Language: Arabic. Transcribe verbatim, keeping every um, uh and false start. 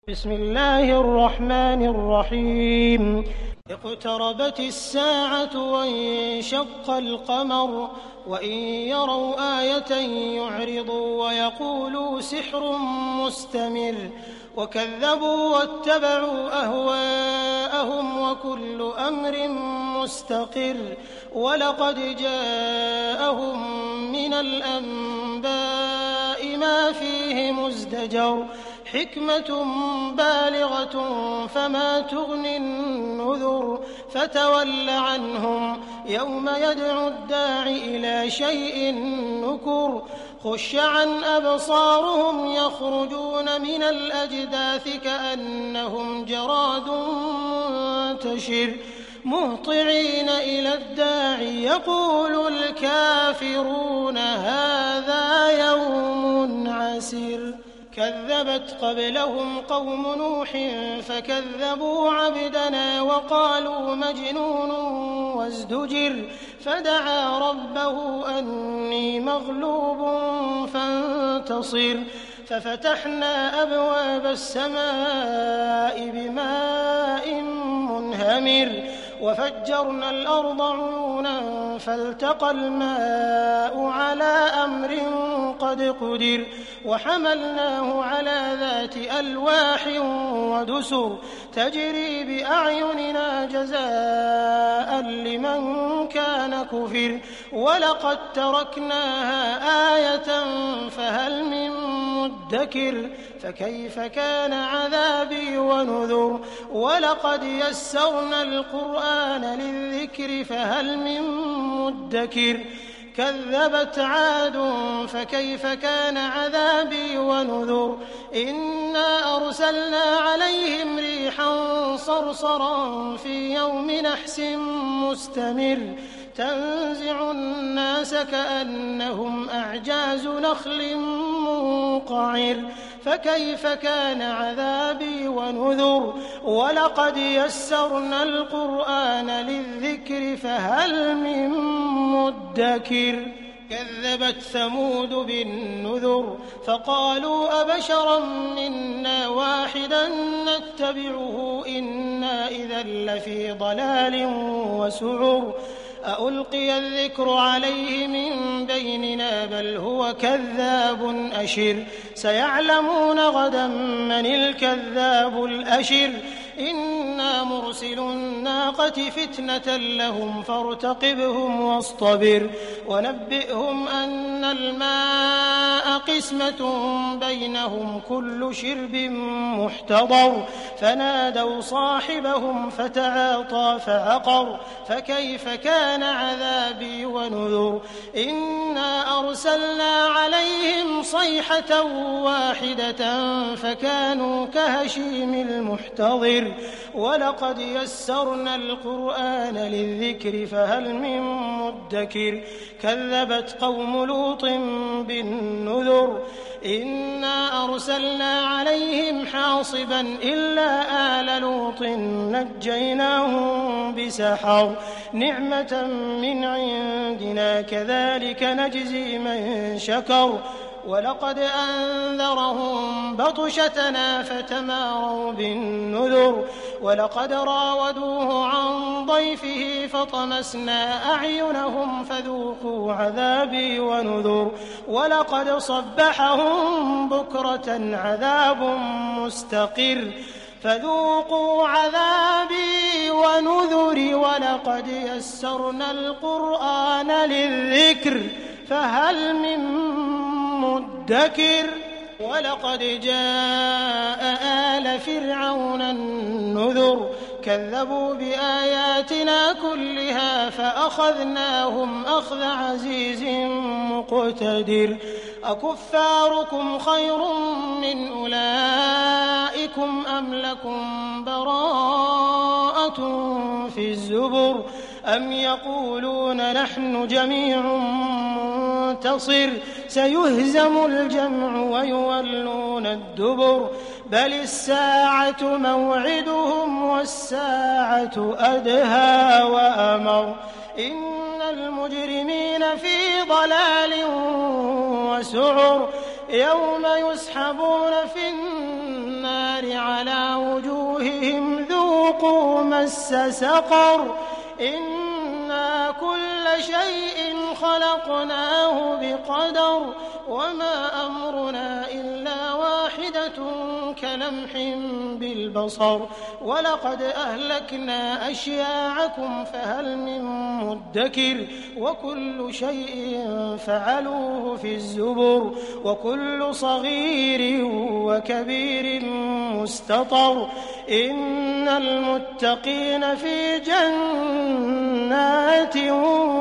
بسم الله الرحمن الرحيم اقتربت الساعة وانشق القمر وإن يروا آية يعرضوا ويقولوا سحر مستمر وكذبوا واتبعوا أهواءهم وكل أمر مستقر ولقد جاءهم من الأنباء ما فيه مزدجر حكمة بالغة فما تغني النذر فتول عنهم يوم يدعو الداع إلى شيء نكر خش عن أبصارهم يخرجون من الأجداث كأنهم جراد منتشر مهطعين إلى الداع يقول الكافرون هذا يوم عسر كذبت قبلهم قوم نوح فكذبوا عبدنا وقالوا مجنون وازدجر فدعا ربه أني مغلوب فانتصر ففتحنا أبواب السماء بماء منهمر وفجرنا الأرض عيونا فالتقى الماء على أمر قد قدر وحملناه على ذات ألواح ودسر تجري بأعيننا جزاء لمن كان كفر ولقد تركناها آية فهل من مدكر فكيف كان عذابي ونذر ولقد يسرنا القرآن للذكر فهل من مدكر كذبت عاد فكيف كان عذابي ونذر إنا أرسلنا عليهم ريحا صرصرا في يوم نحس مستمر تنزع الناس كأنهم أعجاز نخل منقعر فكيف كان عذابي ونذر ولقد يسرنا القرآن للذكر فهل من مدكر كذبت ثمود بالنذر فقالوا أبشرا منا واحدا نتبعه إنا إذا لفي ضلال وسعر أألقي الذكر عليه من بيننا بل هو كذاب أشر سيعلمون غدا من الكذاب الأشر إنا مرسل الناقة فتنة لهم فارتقبهم واصطبر ونبئهم أن الماء قسمة بينهم كل شرب محتضر فنادوا صاحبهم فتعاطى فعقر فكيف كان عذابي ونذر إنا أرسلنا عليهم صيحة واحدة فكانوا كهشيم المحتضر ولقد يسرنا القرآن للذكر فهل من مدكر كذبت قوم لوط بالنذر إنا أرسلنا عليهم حاصبا إلا آل لوط نجيناهم بسحر نعمة من عندنا كذلك نجزي من شكر ولقد أنذرهم بطشتنا فتماروا بالنذر ولقد راودوه عن ضيفه فطمسنا أعينهم فذوقوا عذابي ونذر ولقد صبحهم بكرة عذاب مستقر فذوقوا عذابي ونذر ولقد يسرنا القرآن للذكر فهل من مدكر ولقد جاء آل فرعون النذر كذبوا بآياتنا كلها فأخذناهم أخذ عزيز مقتدر أكفاركم خير من أولئكم أم لكم براءة في الزبر أم يقولون نحن جميع منتصر سيهزم الجمع ويولون الدبر بل الساعة موعدهم والساعة أدهى وأمر إن المجرمين في ضلال وسعر يوم يسحبون في النار على وجوههم ذوقوا مس سقر إنا كل شيء خلقناه بقدر وما أمرنا إلا واحدة كلمح بالبصر ولقد أهلكنا أشياعكم فهل من مدكر وكل شيء فعلوه في الزبر وكل صغير وكبير مستطر إن المتقين في جنات